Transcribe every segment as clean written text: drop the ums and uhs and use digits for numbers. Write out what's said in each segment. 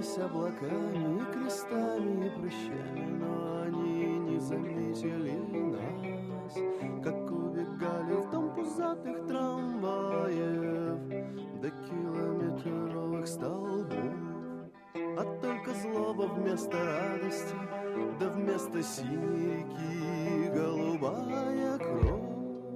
Сменились облаками и крестами и прыщами, но они не заметили нас, как убегали в дом пузатых трамваев до километровых столбов. А только злоба вместо радости, да вместо синей реки голубая кровь.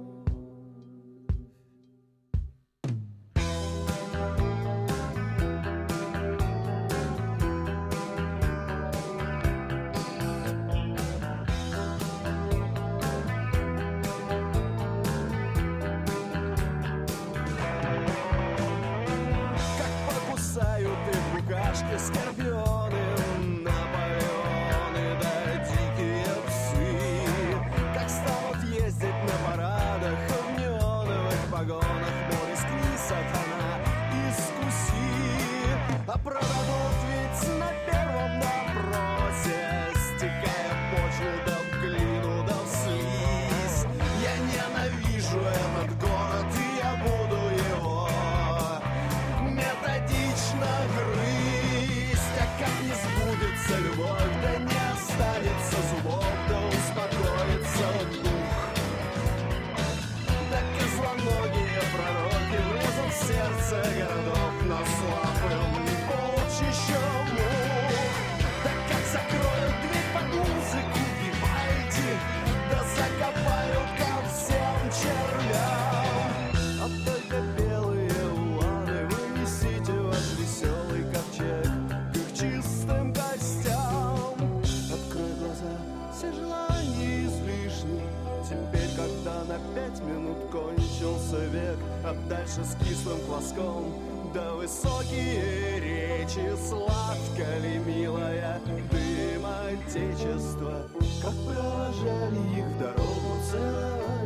Скорпионы, Наполеоны, да дикие псы, как станут ездить на парадах, в неоновых погонах, мол, рискни, сатана, искуси, а продадут ведь на первом допросе, стекая почву, да в глину, да в слизь. Я ненавижу этот город, и я буду его методично грызть. Как не сбудется любовь, да не останется зубов, да успокоится дух. Да козлоногие пророки влезут в сердце городов, но слабым полчища мух. Да как закроют дверь под музыку Вивальди, да закопают ко всем червям. А только белые уланы вы несите ваш веселый ковчег чистым костям. Открой глаза, все желания излишни. Теперь, когда на 5 минут кончился век, а дальше с кислым кваском, да высокие речи, сладко ли, милая, дым отечества, как провожали их в дорогу целовать.